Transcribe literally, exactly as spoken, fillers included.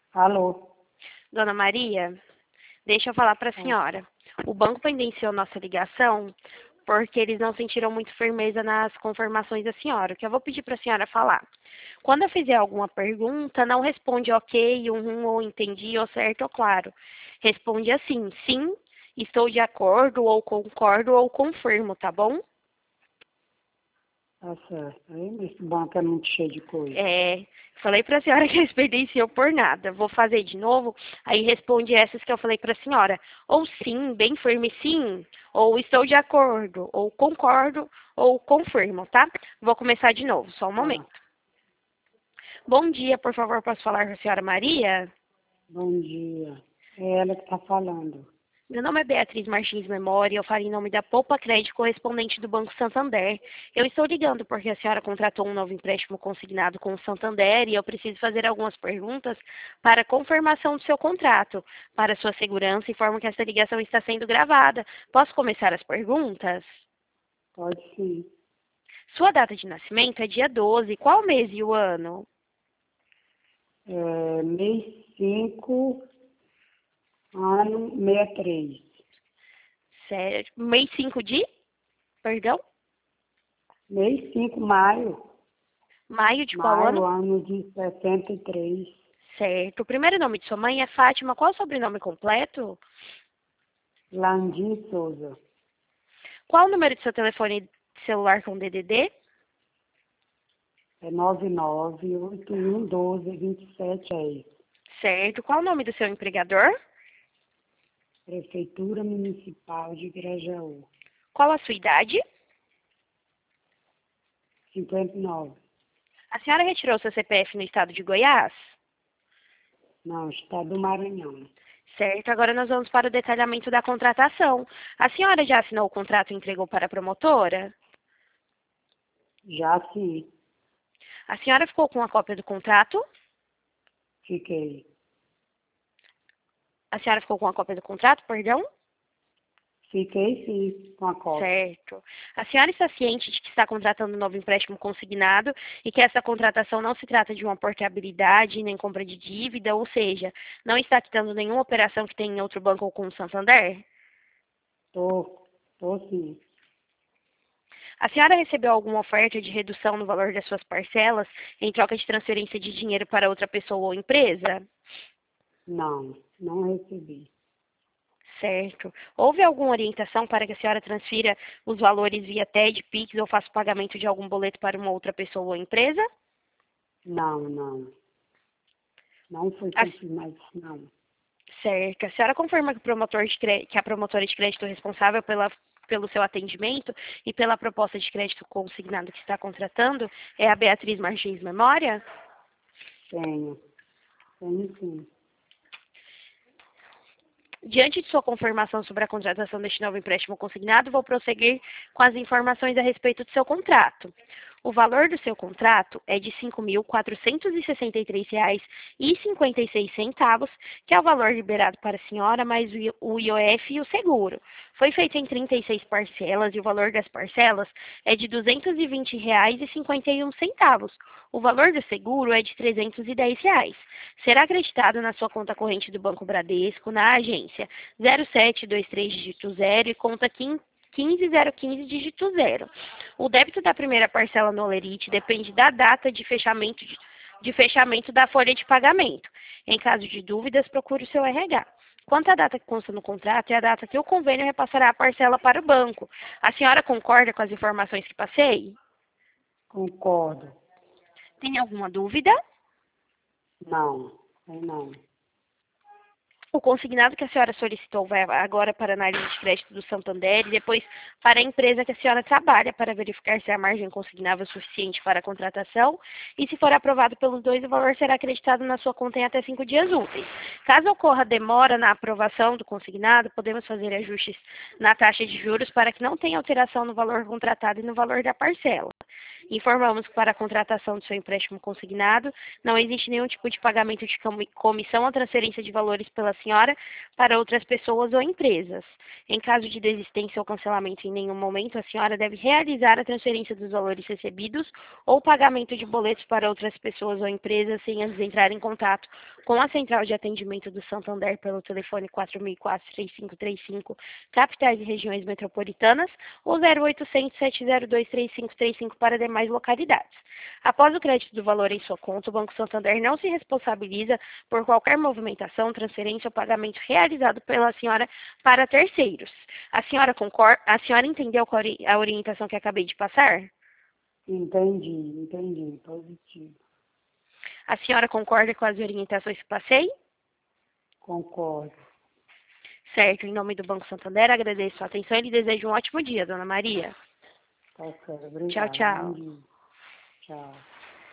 Alô? Dona Maria, deixa eu falar para a Ah, senhora. O banco pendenciou nossa ligação porque eles não sentiram muito firmeza nas confirmações da senhora, o que eu vou pedir para a senhora falar. Quando eu fizer alguma pergunta, não responde ok, um, um, ou entendi, ou certo, ou claro. Responde assim, sim, estou de acordo, ou concordo, ou confirmo, tá bom? tá certo. Aí, esse banco é muito cheio de coisa. É, falei para a senhora que eles pendenciou por nada. Vou fazer de novo, aí responde essas que eu falei para a senhora. Ou sim, bem firme sim, ou estou de acordo, ou concordo, ou confirmo, tá? Vou começar de novo, só um momento. Tá. Bom dia, por favor, posso falar com a senhora Maria? Bom dia. É ela que tá falando. Meu nome é Beatriz Martins Memória, eu falo em nome da Poupa Crédito, correspondente do Banco Santander. Eu estou ligando porque a senhora contratou um novo empréstimo consignado com o Santander e eu preciso fazer algumas perguntas para confirmação do seu contrato. Para sua segurança, informo que esta ligação está sendo gravada. Posso começar as perguntas? Pode sim. Sua data de nascimento é dia doze. Qual mês e o ano? É, mês cinco, ano sessenta e três. Sério? Mês cinco de? Perdão? Mês cinco, maio. Maio de qual ano? Maio, ano de sessenta e três. Certo. O primeiro nome de sua mãe é Fátima. Qual é o sobrenome completo? Landim Souza. Qual o número de seu telefone celular com D D D? É nove nove oito um um dois dois sete aí. Certo. Qual o nome do seu empregador? Prefeitura Municipal de Grajaú. Qual a sua idade? cinquenta e nove. A senhora retirou seu C P F no estado de Goiás? Não, estado do Maranhão. Certo. Agora nós vamos para o detalhamento da contratação. A senhora já assinou o contrato e entregou para a promotora? Já sim, A senhora ficou com a cópia do contrato? fiquei. A senhora ficou com a cópia do contrato, perdão? Fiquei sim com a cópia. Certo. A senhora está ciente de que está contratando um novo empréstimo consignado e que essa contratação não se trata de uma portabilidade nem compra de dívida, ou seja, não está quitando nenhuma operação que tem em outro banco ou com o Santander? Tô, tô sim. A senhora recebeu alguma oferta de redução no valor das suas parcelas em troca de transferência de dinheiro para outra pessoa ou empresa? Não, não recebi. Certo. Houve alguma orientação para que a senhora transfira os valores via T E D, Pix ou faça o pagamento de algum boleto para uma outra pessoa ou empresa? Não, não. Não foi A confirmado isso, não. Certo. A senhora confirma que, o promotor de cre... que a promotora de crédito responsável pela... pelo seu atendimento e pela proposta de crédito consignado que está contratando é a Beatriz Martins Memória? Tenho. Tenho sim. Diante de sua confirmação sobre a contratação deste novo empréstimo consignado, vou prosseguir com as informações a respeito do seu contrato. O valor do seu contrato é de cinco mil quatrocentos e sessenta e três reais e cinquenta e seis centavos, que é o valor liberado para a senhora, mais o I O F e o seguro. Foi feito em trinta e seis parcelas e o valor das parcelas é de duzentos e vinte reais e cinquenta e um centavos. O valor do seguro é de trezentos e dez reais. Será acreditado na sua conta corrente do Banco Bradesco, na agência zero sete dois três dígito zero e conta quinze zero quinze dígito zero. O débito da primeira parcela no Olerite depende da data de fechamento, de, de fechamento da folha de pagamento. Em caso de dúvidas, procure o seu R H. Quanto à data que consta no contrato, é a data que o convênio repassará a parcela para o banco. A senhora concorda com as informações que passei? Concordo. Tem alguma dúvida? Não, eu não. O consignado que a senhora solicitou vai agora para a análise de crédito do Santander e depois para a empresa que a senhora trabalha para verificar se a margem consignável é suficiente para a contratação e se for aprovado pelos dois, o valor será acreditado na sua conta em até cinco dias úteis. Caso ocorra demora na aprovação do consignado, podemos fazer ajustes na taxa de juros para que não tenha alteração no valor contratado e no valor da parcela. Informamos que para a contratação do seu empréstimo consignado, não existe nenhum tipo de pagamento de comi- comissão ou transferência de valores pela senhora para outras pessoas ou empresas. Em caso de desistência ou cancelamento em nenhum momento, a senhora deve realizar a transferência dos valores recebidos ou pagamento de boletos para outras pessoas ou empresas sem antes entrar em contato com a Central de Atendimento do Santander pelo telefone quatro mil e quatro, três cinco três cinco, capitais e regiões metropolitanas, ou zero oitocentos, sete zero dois, três cinco três cinco para demais localidades. Após o crédito do valor em sua conta, o Banco Santander não se responsabiliza por qualquer movimentação, transferência ou pagamento realizado pela senhora para terceiros. A senhora concorda? A senhora entendeu qual ori- a orientação que acabei de passar? Entendi, entendi. Positivo. A senhora concorda com as orientações que passei? Concordo. Certo, em nome do Banco Santander, agradeço a atenção e lhe desejo um ótimo dia, dona Maria. Tá certo. Tchau, Obrigada. Bom tchau. dia. Tchau.